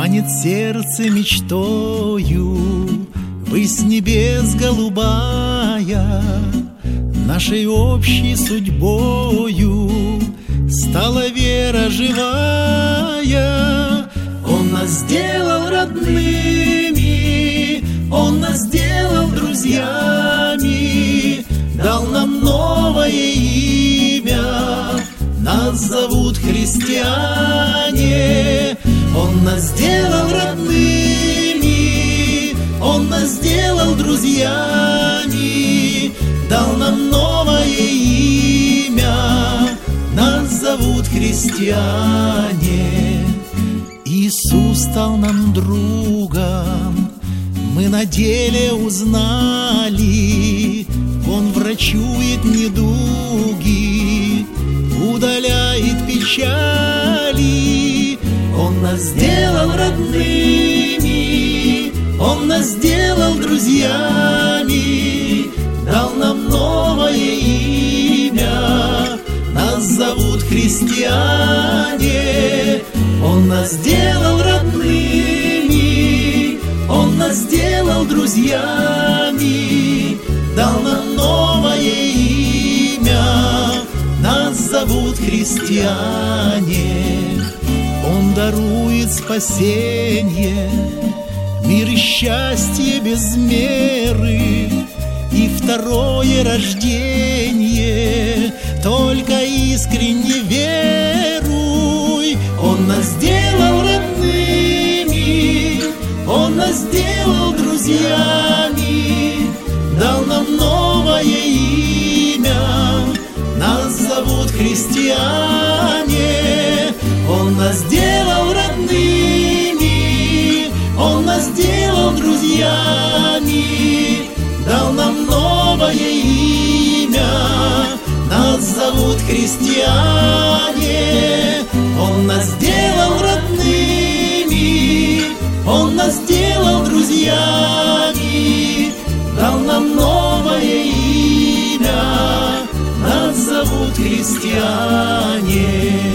Манит сердце мечтою, высь небес голубая, нашей общей судьбою стала вера живая. Он нас сделал родными, Он нас сделал друзьями, дал нам новое имя, нас зовут христиане. Он нас сделал родными, Он нас сделал друзьями, дал нам новое имя, нас зовут христиане. Иисус стал нам другом, мы на деле узнали, Он врачует недуги, удаляет печали. Он нас сделал родными, Он нас сделал друзьями, дал нам новое имя, нас зовут христиане. Он нас сделал родными, Он нас сделал друзьями, дал нам новое имя, нас зовут христиане. Он дарует спасение, мир и счастье без меры, и второе рождение. Только искренне веруй. Он нас сделал родными, Он нас сделал друзьями, дал нам новое имя, нас зовут христиане. Он нас сделал родными, Он нас сделал друзьями, дал нам новое имя, нас зовут христиане. Он нас сделал родными, Он нас сделал друзьями, дал нам новое имя, нас зовут христиане.